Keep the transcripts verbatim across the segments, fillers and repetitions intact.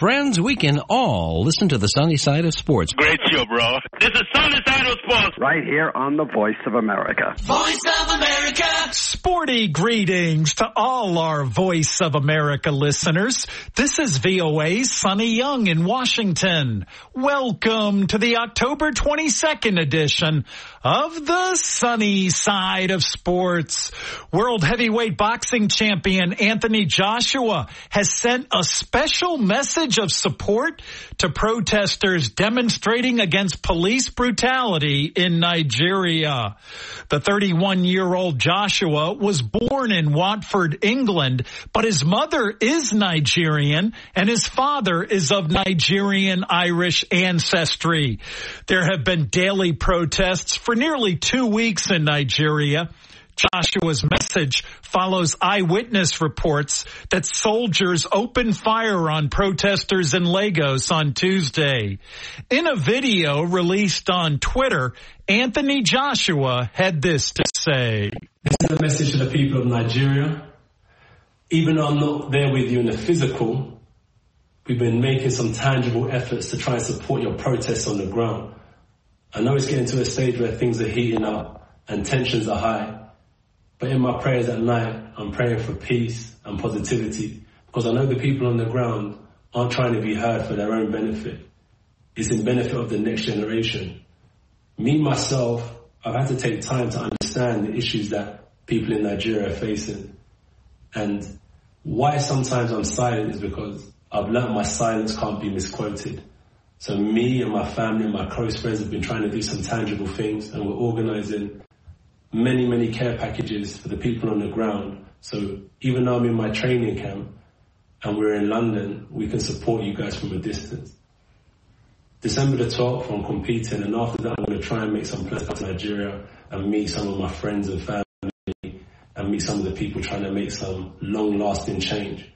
friends, we can all listen to the sunny side of sports. Great show, bro. This is Sunny Side of Sports. Right here on the Voice of America. Voice of America. Sporty greetings to all our Voice of America listeners. This is V O A's Sonny Young in Washington. Welcome to the October twenty-second edition of the Sunny Side of Sports. World heavyweight boxing champion Anthony Joshua has sent a special message of support to protesters demonstrating against police brutality in Nigeria. The thirty-one-year-old Joshua was born in Watford, England, but his mother is Nigerian and his father is of Nigerian-Irish ancestry. There have been daily protests for nearly two weeks in Nigeria. Joshua's message follows eyewitness reports that soldiers opened fire on protesters in Lagos on Tuesday. In a video released on Twitter, Anthony Joshua had this to say. This is a message to the people of Nigeria. Even though I'm not there with you in the physical, we've been making some tangible efforts to try and support your protests on the ground. I know it's getting to a stage where things are heating up and tensions are high. But in my prayers at night, I'm praying for peace and positivity because I know the people on the ground aren't trying to be heard for their own benefit. It's in benefit of the next generation. Me, myself, I've had to take time to understand the issues that people in Nigeria are facing. And why sometimes I'm silent is because I've learned my silence can't be misquoted. So me and my family and my close friends have been trying to do some tangible things, and we're organizing many, many care packages for the people on the ground. So even though I'm in my training camp and we're in London, we can support you guys from a distance. December the twelfth, I'm competing, and after that, I'm going to try and make some plans to Nigeria and meet some of my friends and family and meet some of the people trying to make some long-lasting change.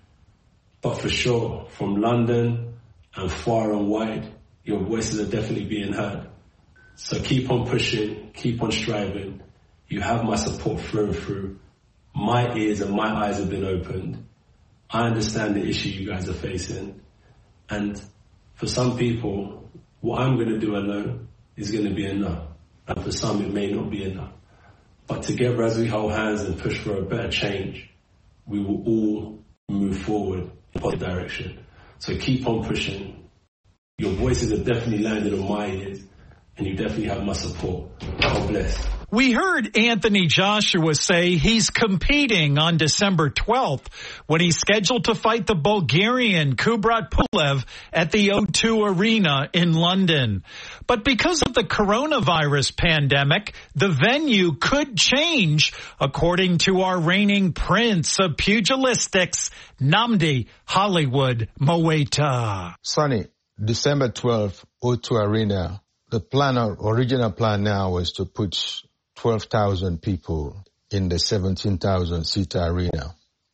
But for sure, from London and far and wide, your voices are definitely being heard. So keep on pushing, keep on striving. You have my support through and through. My ears and my eyes have been opened. I understand the issue you guys are facing. And for some people, what I'm going to do alone is going to be enough. And for some, it may not be enough. But together, as we hold hands and push for a better change, we will all move forward in a positive direction. So keep on pushing. Your voices have definitely landed on my ears, and you definitely have my support. God bless. We heard Anthony Joshua say he's competing on December twelfth when he's scheduled to fight the Bulgarian Kubrat Pulev at the O two Arena in London. But because of the coronavirus pandemic, the venue could change, according to our reigning prince of pugilistics, Nnamdi Hollywood Mowaita. Sonny, December twelfth, O two Arena. The plan, original plan now was to put twelve thousand people in the seventeen thousand seater arena.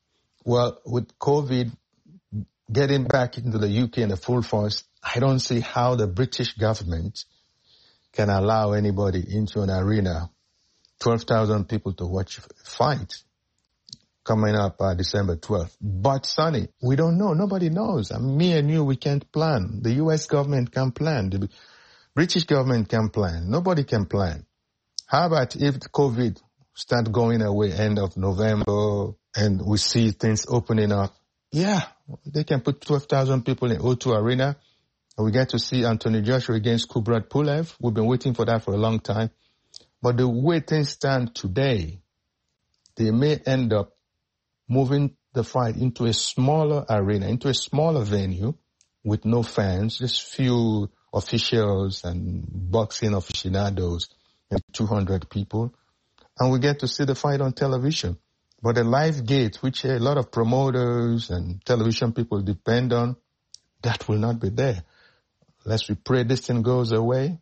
Well, with COVID getting back into the U K in the full force, I don't see how the British government can allow anybody into an arena, twelve thousand people to watch a fight coming up uh, December twelfth. But, Sonny, we don't know. Nobody knows. I mean, me and you, we can't plan. The U S government can plan. The British government can plan. Nobody can plan. How about if COVID start going away end of November and we see things opening up? Yeah, they can put twelve thousand people in O two Arena and we get to see Anthony Joshua against Kubrat Pulev. We've been waiting for that for a long time. But the way things stand today, they may end up moving the fight into a smaller arena, into a smaller venue with no fans, just few officials and boxing aficionados and two hundred people. And we get to see the fight on television. But the live gate, which a lot of promoters and television people depend on, that will not be there. Unless we pray this thing goes away,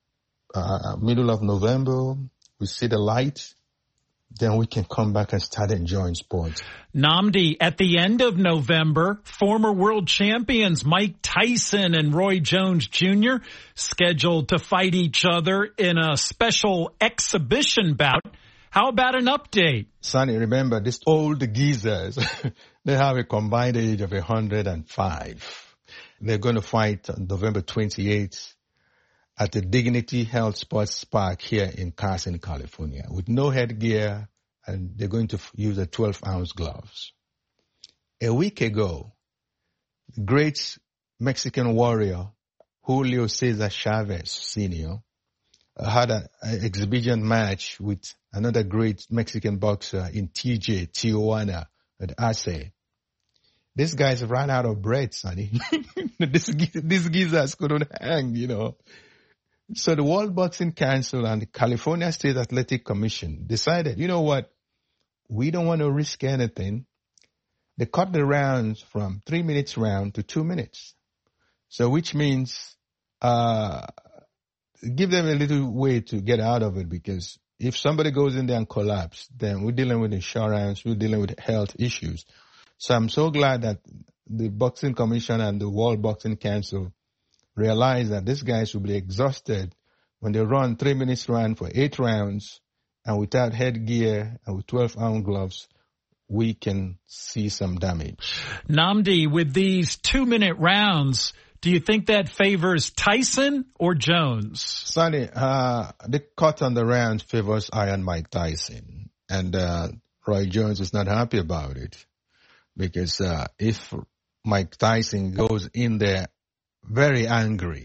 uh, middle of November, we see the light, then we can come back and start enjoying sports. Nnamdi, at the end of November, former world champions Mike Tyson and Roy Jones Junior scheduled to fight each other in a special exhibition bout. How about an update? Sonny, remember, these old geezers, they have a combined age of one hundred five. They're going to fight on November twenty-eighth at the Dignity Health Sports Park here in Carson, California, with no headgear, and they're going to use a twelve ounce gloves. A week ago, the great Mexican warrior Julio Cesar Chavez Senior had an exhibition match with another great Mexican boxer in T J, Tijuana, at Arce. These guys ran out of bread, Sonny. this, these geezers couldn't hang, you know. So the World Boxing Council and the California State Athletic Commission decided, you know what, we don't want to risk anything. They cut the rounds from three minutes round to two minutes. So which means uh give them a little way to get out of it, because if somebody goes in there and collapse, then we're dealing with insurance, we're dealing with health issues. So I'm so glad that the Boxing Commission and the World Boxing Council realize that these guys will be exhausted when they run three minutes round for eight rounds, and without headgear and with twelve ounce gloves, we can see some damage. Nnamdi, with these two minute rounds, do you think that favors Tyson or Jones? Sonny, uh, the cut on the rounds favors Iron Mike Tyson, and uh, Roy Jones is not happy about it, because uh, if Mike Tyson goes in there very angry,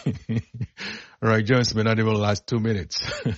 Roy Jones may not even last two minutes.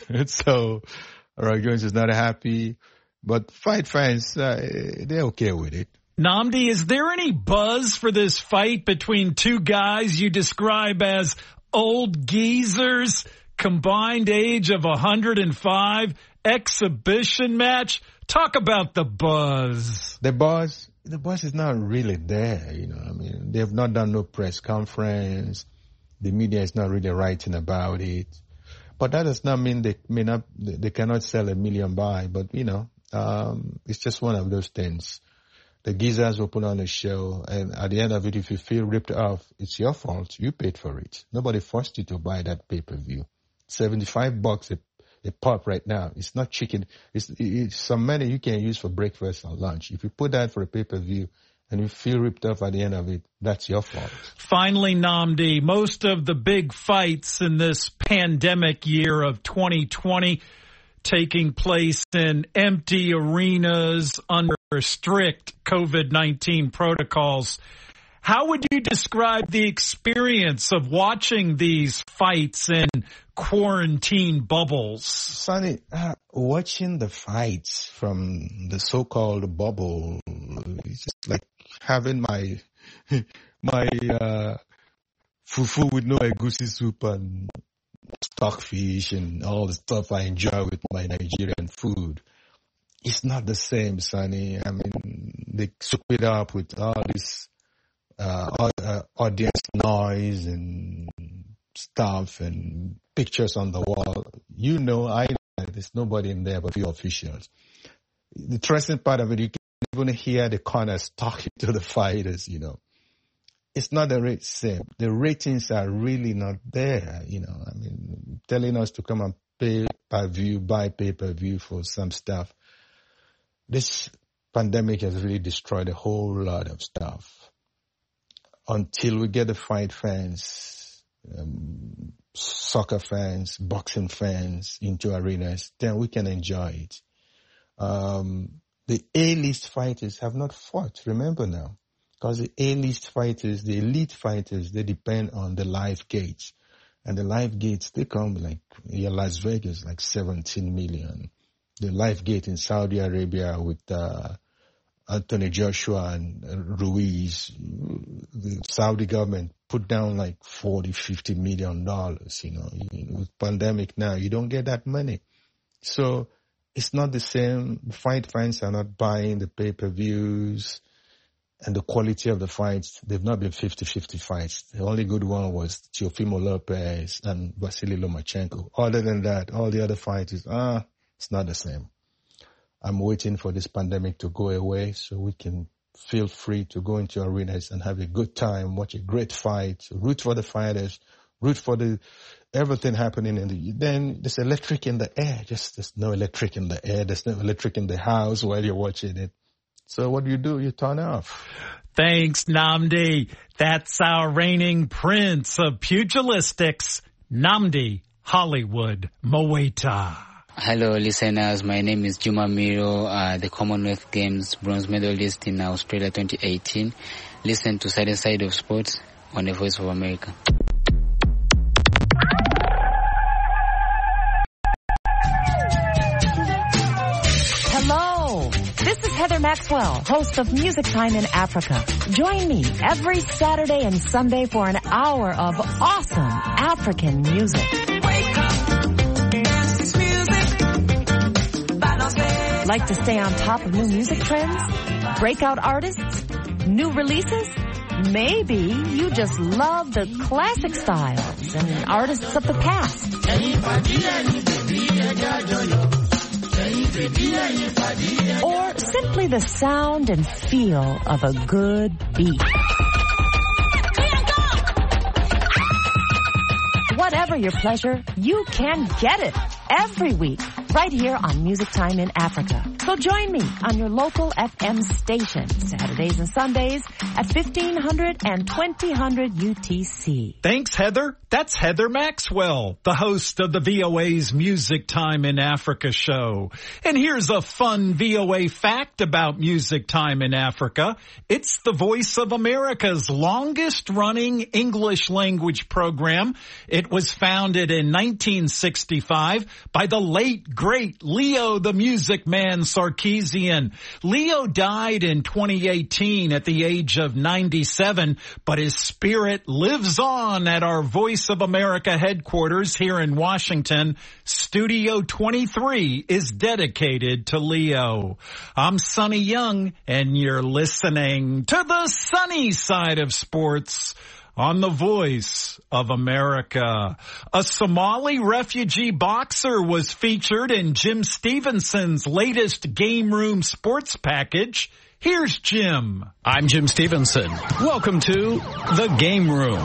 So Roy Jones is not happy, but fight fans, uh, they're okay with it. Nnamdi, is there any buzz for this fight between two guys you describe as old geezers, combined age of one hundred five, exhibition match? Talk about the buzz. The buzz, the buzz is not really there, you know. I mean, they have not done no press conference. The media is not really writing about it. But that does not mean they may not, they cannot sell a million buy. But, you know, um, it's just one of those things. The geezers will put on a show, and at the end of it, if you feel ripped off, it's your fault. You paid for it. Nobody forced you to buy that pay-per-view. seventy-five bucks a, a pop right now. It's not chicken. It's, it's some money you can use for breakfast or lunch. If you put that for a pay-per-view and you feel ripped off at the end of it, that's your fault. Finally, Nnamdi, most of the big fights in this pandemic year of twenty twenty taking place in empty arenas under strict COVID nineteen protocols. How would you describe the experience of watching these fights in quarantine bubbles? Sonny, uh, watching the fights from the so-called bubble, it's just like having my my uh, fufu with no egusi soup and stockfish and all the stuff I enjoy with my Nigerian food. It's not the same, Sonny. I mean, they soup it up with all this uh, uh, audience noise and stuff and pictures on the wall. You know, I know there's nobody in there but few officials. The interesting part of it, you can even hear the corners talking to the fighters, you know. It's not the same. The ratings are really not there, you know. I mean, telling us to come and pay per view, buy pay per view for some stuff. This pandemic has really destroyed a whole lot of stuff. Until we get the fight fans, um, soccer fans, boxing fans into arenas, then we can enjoy it. Um, the A-list fighters have not fought, remember now. Because the A-list fighters, the elite fighters, they depend on the live gates. And the live gates, they come like, yeah, Las Vegas, like seventeen million. The live gate in Saudi Arabia with uh, Anthony Joshua and uh, Ruiz, the Saudi government put down like forty, fifty million dollars, you know. With pandemic now, you don't get that money. So it's not the same. Fight fans are not buying the pay-per-views. And the quality of the fights, they've not been fifty-fifty fights. The only good one was Teofimo Lopez and Vasily Lomachenko. Other than that, all the other fights is, ah, it's not the same. I'm waiting for this pandemic to go away so we can feel free to go into arenas and have a good time, watch a great fight, root for the fighters, root for the everything happening in the, then there's electric in the air. Just there's no electric in the air. There's no electric in the house while you're watching it. So what do you do? You turn off. Thanks, Nnamdi. That's our reigning prince of pugilistics, Nnamdi Hollywood Moeta. Hello, listeners. My name is Juma Miro, uh, the Commonwealth Games bronze medalist in Australia twenty eighteen. Listen to Side Side of Sports on the Voice of America. Hello, this is Heather Maxwell, host of Music Time in Africa. Join me every Saturday and Sunday for an hour of awesome African music. Like to stay on top of new music trends? Breakout artists? New releases? Maybe you just love the classic styles and artists of the past. Or simply the sound and feel of a good beat. Whatever your pleasure, you can get it every week right here on Music Time in Africa. So join me on your local F M station, Saturdays and Sundays at fifteen hundred and twenty hundred U T C. Thanks, Heather. That's Heather Maxwell, the host of the V O A's Music Time in Africa show. And here's a fun V O A fact about Music Time in Africa. It's the Voice of America's longest running English language program. It was founded in nineteen sixty-five by the late, great Leo the Music Man Sarkeesian. Leo died in twenty eighteen at the age of ninety-seven, but his spirit lives on at our Voice of America headquarters here in Washington. Studio twenty-three is dedicated to Leo. I'm Sonny Young, and you're listening to the sunny side of sports on the Voice of America. A Somali refugee boxer was featured in Jim Stevenson's latest Game Room Sports package. Here's Jim. I'm Jim Stevenson. Welcome to The Game Room.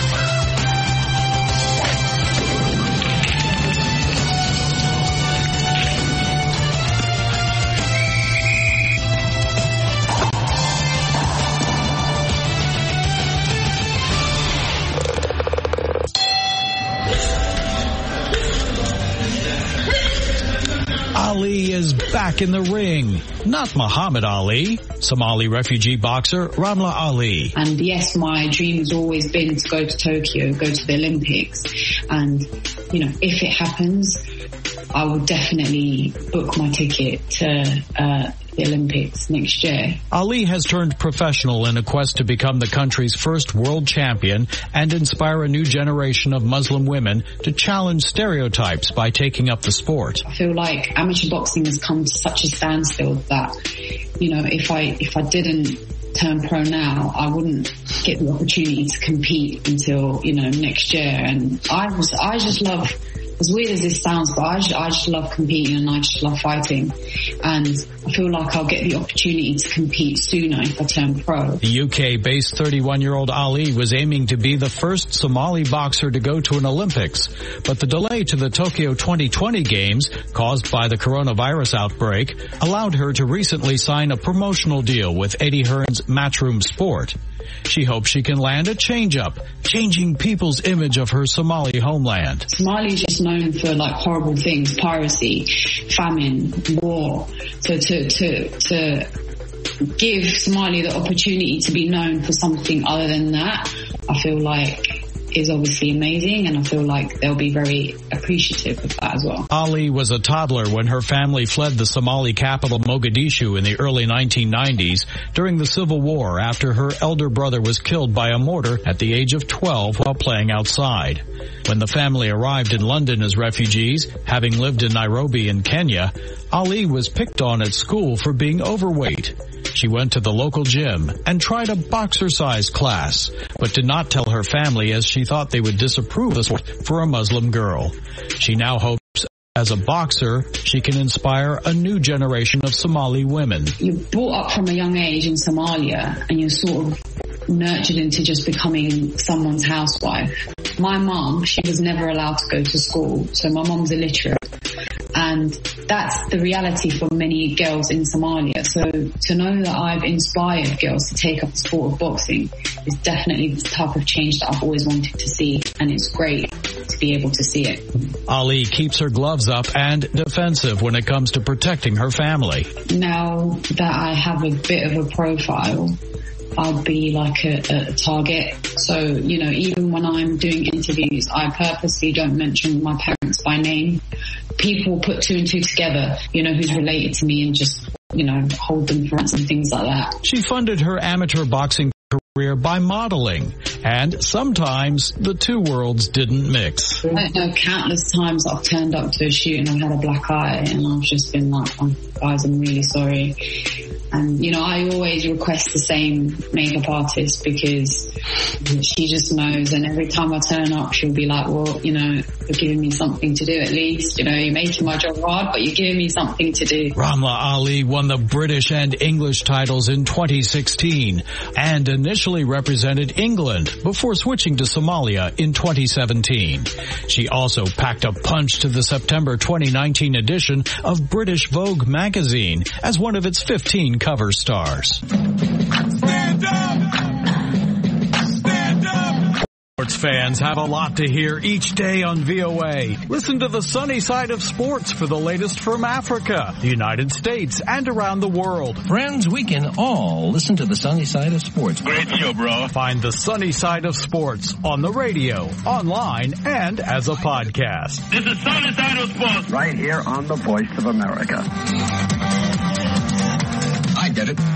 Ali is back in the ring. Not Muhammad Ali, Somali refugee boxer Ramla Ali. And yes, my dream has always been to go to Tokyo, go to the Olympics. And, you know, if it happens, I will definitely book my ticket to uh, the Olympics next year. Ali has turned professional in a quest to become the country's first world champion and inspire a new generation of Muslim women to challenge stereotypes by taking up the sport. I feel like amateur boxing has come to such a standstill that, you know, if I if I didn't turn pro now, I wouldn't get the opportunity to compete until, you know, next year. And I was I just love, as weird as this sounds, but I just, I just love competing and I just love fighting. And I feel like I'll get the opportunity to compete sooner if I turn pro. The U K-based thirty-one-year-old Ali was aiming to be the first Somali boxer to go to an Olympics. But the delay to the Tokyo twenty twenty Games, caused by the coronavirus outbreak, allowed her to recently sign a promotional deal with Eddie Hearn's Matchroom Sport. She hopes she can land a change-up, changing people's image of her Somali homeland. Somali is just known for like horrible things, piracy, famine, war. So to, to, to give Somali the opportunity to be known for something other than that, I feel like is obviously amazing, and I feel like they'll be very appreciative of that as well. Ali was a toddler when her family fled the Somali capital Mogadishu in the early nineteen nineties during the Civil War after her elder brother was killed by a mortar at the age of twelve while playing outside. When the family arrived in London as refugees, having lived in Nairobi in Kenya, Ali was picked on at school for being overweight. She went to the local gym and tried a boxercise class, but did not tell her family as she thought they would disapprove of the sport for a Muslim girl. She now hopes as a boxer, she can inspire a new generation of Somali women. You're brought up from a young age in Somalia and you're sort of nurtured into just becoming someone's housewife. My mom, she was never allowed to go to school, so my mom's illiterate. And And that's the reality for many girls in Somalia. So to know that I've inspired girls to take up the sport of boxing is definitely the type of change that I've always wanted to see, and it's great to be able to see it. Ali keeps her gloves up and defensive when it comes to protecting her family. Now that I have a bit of a profile, I'd be like a, a target. So, you know, even when I'm doing interviews, I purposely don't mention my parents by name. People put two and two together, you know, who's related to me, and just, you know, hold them for ransom, things like that. She funded her amateur boxing career by modeling, and sometimes the two worlds didn't mix. I don't know, countless times I've turned up to a shoot and I've had a black eye, and I've just been like, oh, guys, I'm really sorry. And, you know, I always request the same makeup artist because she just knows, and every time I turn up, she'll be like, well, you know, you're giving me something to do at least. You know, you're making my job hard, but you're giving me something to do. Ramla Ali won the British and English titles in twenty sixteen and initially represented England before switching to Somalia in twenty seventeen. She also packed a punch to the September twenty nineteen edition of British Vogue magazine as one of its fifteen cover stars. Stand up! Stand up! Sports fans have a lot to hear each day on V O A. Listen to the sunny side of sports for the latest from Africa, the United States, and around the world. Friends, we can all listen to the sunny side of sports. Great show, bro. Find the sunny side of sports on the radio, online, and as a podcast. This is Sunny Side of Sports. Right here on the Voice of America. I get it.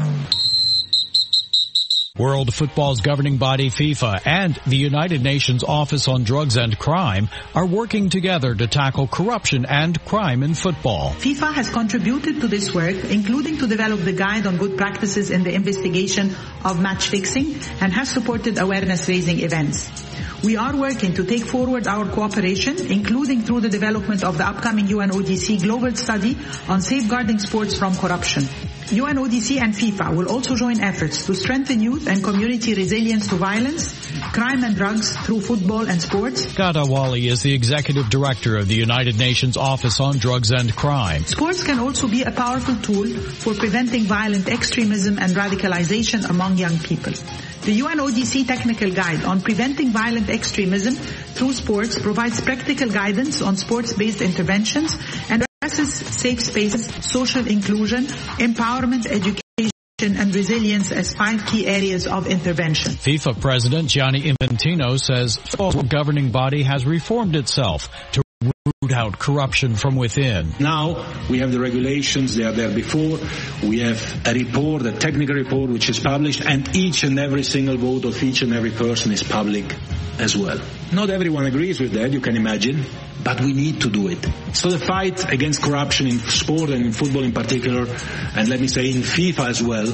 World Football's governing body FIFA and the United Nations Office on Drugs and Crime are working together to tackle corruption and crime in football. FIFA has contributed to this work, including to develop the guide on good practices in the investigation of match fixing, and has supported awareness-raising events. We are working to take forward our cooperation, including through the development of the upcoming U N O D C Global Study on Safeguarding Sports from Corruption. U N O D C and FIFA will also join efforts to strengthen youth and community resilience to violence, crime and drugs through football and sports. Ghada Wali is the executive director of the United Nations Office on Drugs and Crime. Sports can also be a powerful tool for preventing violent extremism and radicalization among young people. The U N O D C Technical Guide on Preventing Violent Extremism through Sports provides practical guidance on sports-based interventions and addresses safe spaces, social inclusion, empowerment, education, and resilience as five key areas of intervention. FIFA President Gianni Infantino says the governing body has reformed itself to root out corruption from within. Now we have the regulations, they are there before. We have a report, a technical report which is published, and each and every single vote of each and every person is public as well. Not everyone agrees with that, you can imagine, but we need to do it. So the fight against corruption in sport and in football in particular, and let me say in FIFA as well,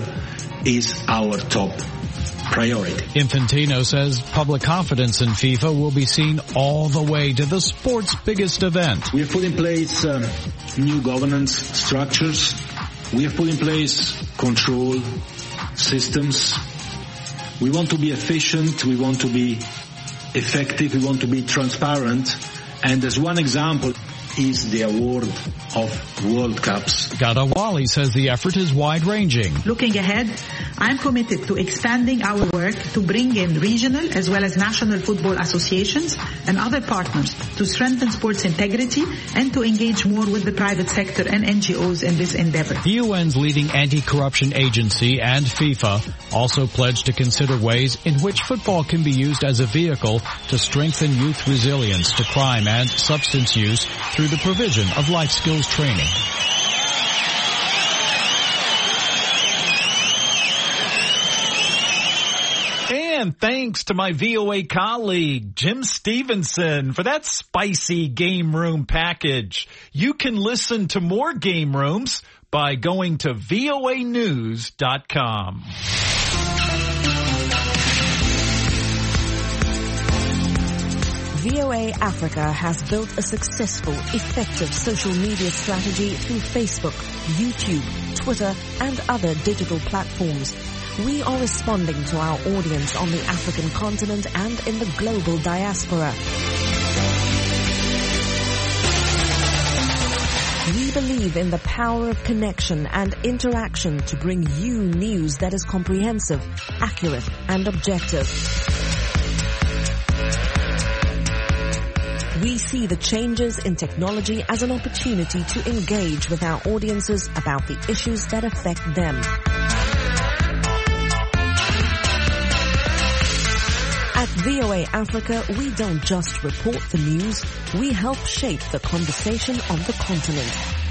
is our top priority. Infantino says public confidence in FIFA will be seen all the way to the sport's biggest event. We have put in place um, new governance structures. We have put in place control systems. We want to be efficient. We want to be effective. We want to be transparent. And as one example is the award of World Cups. Ghada Wali says the effort is wide-ranging. Looking ahead, I'm committed to expanding our work to bring in regional as well as national football associations and other partners to strengthen sports integrity and to engage more with the private sector and N G Os in this endeavor. The U N's leading anti-corruption agency and FIFA also pledged to consider ways in which football can be used as a vehicle to strengthen youth resilience to crime and substance use through the provision of life skills training. And thanks to my V O A colleague, Jim Stevenson, for that spicy Game Room package. You can listen to more Game Rooms by going to V O A news dot com. V O A Africa has built a successful, effective social media strategy through Facebook, YouTube, Twitter, and other digital platforms. We are responding to our audience on the African continent and in the global diaspora. We believe in the power of connection and interaction to bring you news that is comprehensive, accurate, and objective. We see the changes in technology as an opportunity to engage with our audiences about the issues that affect them. At V O A Africa, we don't just report the news, we help shape the conversation of the continent.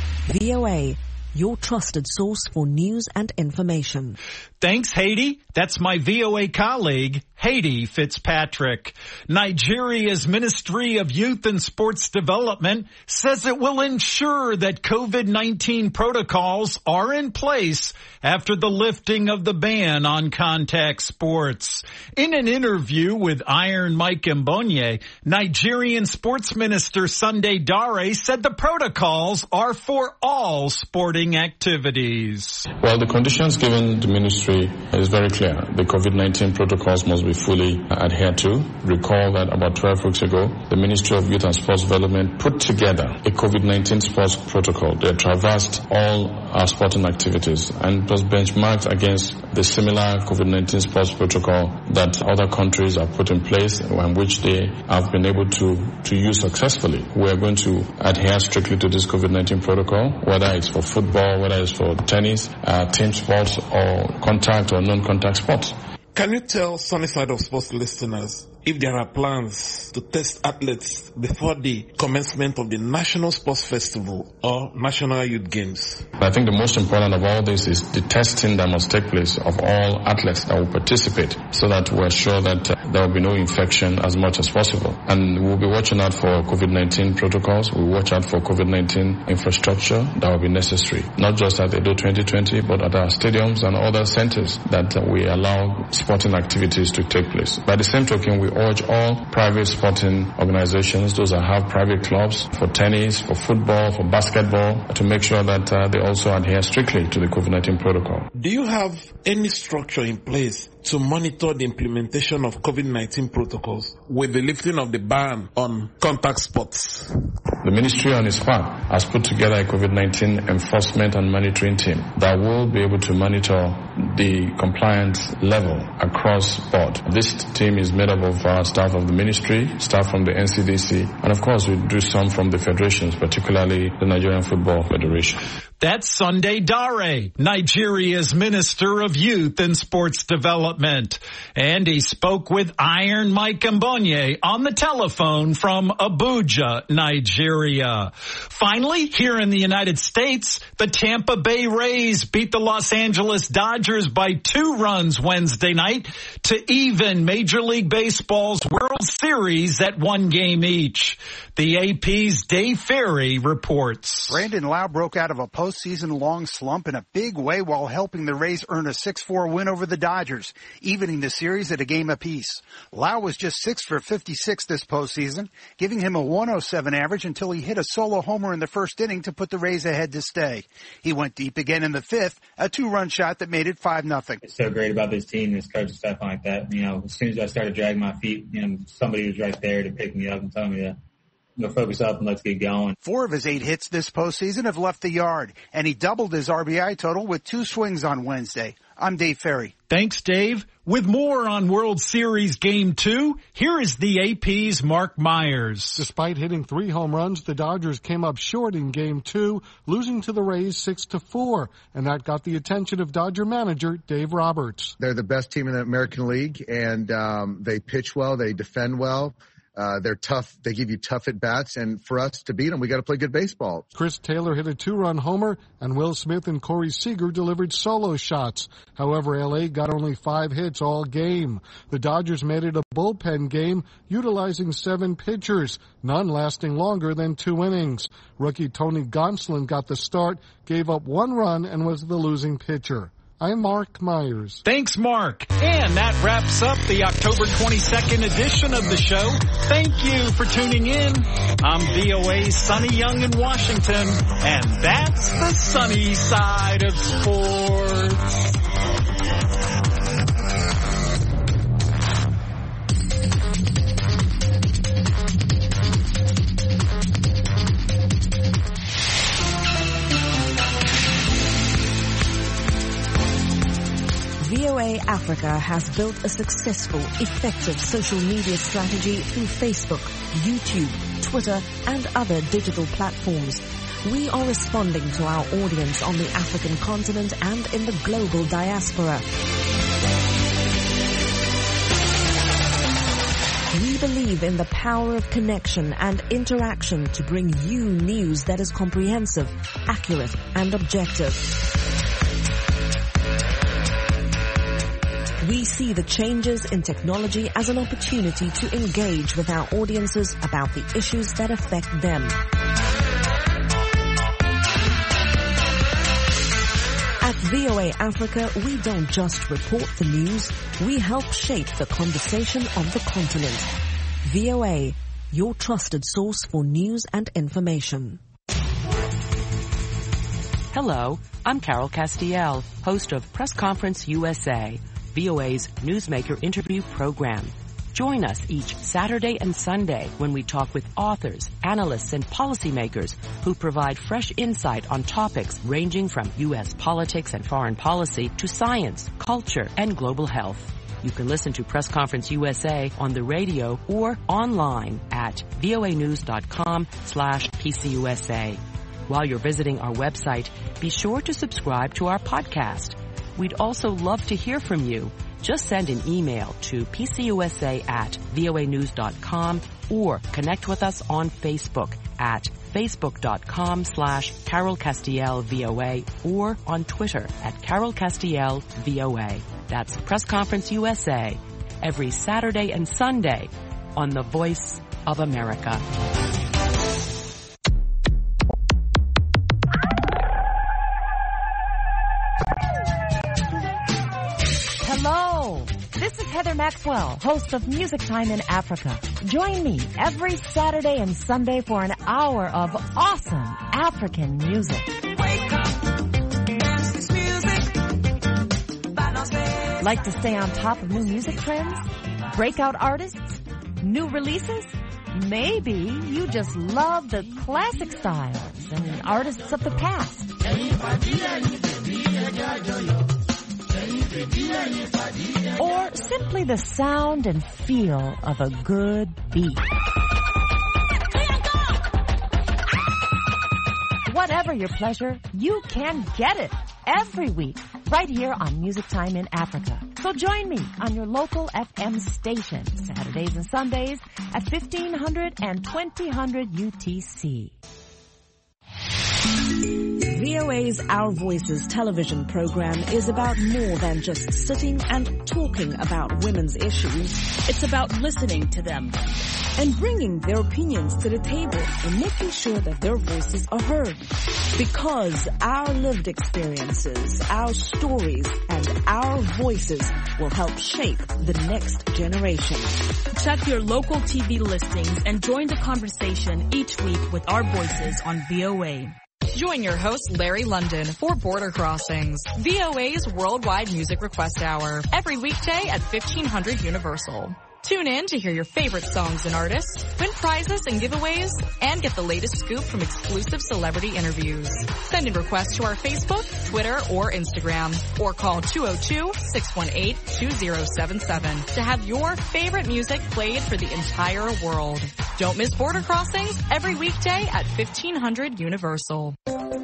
V O A, your trusted source for news and information. Thanks, Haiti. That's my V O A colleague, Haiti Fitzpatrick. Nigeria's Ministry of Youth and Sports Development says it will ensure that COVID nineteen protocols are in place after the lifting of the ban on contact sports. In an interview with Iron Mike Mbonye, Nigerian Sports Minister Sunday Dare said the protocols are for all sporting activities. Well, the conditions given the ministry is very clear. The COVID nineteen protocols must be fully adhered to. Recall that about twelve weeks ago, the Ministry of Youth and Sports Development put together a COVID nineteen sports protocol that traversed all our sporting activities and was benchmarked against the similar COVID nineteen sports protocol that other countries have put in place and which they have been able to, to use successfully. We are going to adhere strictly to this COVID nineteen protocol, whether it's for football, whether it's for tennis, uh, team sports, or contact or non-contact sports. Can you tell Sunny Side of Sports listeners if there are plans to test athletes before the commencement of the National Sports Festival or National Youth Games? I think the most important of all this is the testing that must take place of all athletes that will participate so that we're sure that uh, there will be no infection as much as possible. And we'll be watching out for COVID nineteen protocols. We'll watch out for COVID nineteen infrastructure that will be necessary, not just at Edo twenty twenty, but at our stadiums and other centers that uh, we allow sporting activities to take place. By the same token, we urge all private sporting organizations, those that have private clubs for tennis, for football, for basketball, to make sure that uh, they also adhere strictly to the COVID nineteen protocol. Do you have any structure in place to monitor the implementation of COVID nineteen protocols with the lifting of the ban on contact sports? The ministry on its part has put together a COVID nineteen enforcement and monitoring team that will be able to monitor the compliance level across board. This team is made up of uh, staff of the ministry, staff from the N C D C, and of course we do some from the federations, particularly the Nigerian Football Federation. That's Sunday Dare, Nigeria's Minister of Youth and Sports Development. And he spoke with Iron Mike Mbonye on the telephone from Abuja, Nigeria. Finally, here in the United States, the Tampa Bay Rays beat the Los Angeles Dodgers by two runs Wednesday night to even Major League Baseball's World Series at one game each. The A P's Dave Ferry reports. Brandon Lau broke out of a postseason-long slump in a big way while helping the Rays earn a six four win over the Dodgers, evening the series at a game apiece. Lau was just six for fifty-six this postseason, giving him a one oh seven average until he hit a solo homer in the first inning to put the Rays ahead to stay. He went deep again in the fifth, a two-run shot that made it five nothing. It's so great about this team, this coaching staff like that. You know, as soon as I started dragging my feet, you know, somebody was right there to pick me up and tell me to you know, focus up and let's get going. Four of his eight hits this postseason have left the yard, and he doubled his R B I total with two swings on Wednesday. I'm Dave Ferry. Thanks, Dave. With more on World Series Game two, here is the A P's Mark Myers. Despite hitting three home runs, the Dodgers came up short in Game two, losing to the Rays six to four, and that got the attention of Dodger manager Dave Roberts. They're the best team in the American League, and um, they pitch well, they defend well. Uh, they're tough. They give you tough at-bats, and for us to beat them, we got to play good baseball. Chris Taylor hit a two-run homer, and Will Smith and Corey Seager delivered solo shots. However, L A got only five hits all game. The Dodgers made it a bullpen game, utilizing seven pitchers, none lasting longer than two innings. Rookie Tony Gonsolin got the start, gave up one run, and was the losing pitcher. I'm Mark Myers. Thanks, Mark. And that wraps up the October twenty-second edition of the show. Thank you for tuning in. I'm V O A's Sonny Young in Washington, and that's the sunny side of sports. O A Africa has built a successful, effective social media strategy through Facebook, YouTube, Twitter, and other digital platforms. We are responding to our audience on the African continent and in the global diaspora. We believe in the power of connection and interaction to bring you news that is comprehensive, accurate, and objective. We see the changes in technology as an opportunity to engage with our audiences about the issues that affect them. At V O A Africa, we don't just report the news, we help shape the conversation of the continent. V O A, your trusted source for news and information. Hello, I'm Carol Castiel, host of Press Conference U S A, V O A's newsmaker interview program. Join us each Saturday and Sunday when we talk with authors, analysts, and policymakers who provide fresh insight on topics ranging from U S politics and foreign policy to science, culture, and global health. You can listen to Press Conference U S A on the radio or online at voanews.com slash PCUSA. While you're visiting our website, be sure to subscribe to our podcast. We'd also love to hear from you. Just send an email to pcusa at voanews.com or connect with us on Facebook at facebook.com slash Carol Castiel VOA or on Twitter at Carol Castiel VOA. That's Press Conference U S A every Saturday and Sunday on The Voice of America. Hello, this is Heather Maxwell, host of Music Time in Africa. Join me every Saturday and Sunday for an hour of awesome African music. Like to stay on top of new music trends? Breakout artists? New releases? Maybe you just love the classic styles and artists of the past. Or simply the sound and feel of a good beat. Whatever your pleasure, you can get it every week right here on Music Time in Africa. So join me on your local F M station Saturdays and Sundays at fifteen hundred and twenty hundred U T C. V O A's Our Voices television program is about more than just sitting and talking about women's issues. It's about listening to them and bringing their opinions to the table and making sure that their voices are heard. Because our lived experiences, our stories, and our voices will help shape the next generation. Check your local T V listings and join the conversation each week with our voices on V O A. Join your host, Larry London, for Border Crossings, V O A's Worldwide Music Request Hour, every weekday at fifteen hundred Universal. Tune in to hear your favorite songs and artists, win prizes and giveaways, and get the latest scoop from exclusive celebrity interviews. Send in requests to our Facebook, Twitter, or Instagram, or call two oh two, six one eight, two oh seven seven to have your favorite music played for the entire world. Don't miss Border Crossings every weekday at fifteen hundred Universal.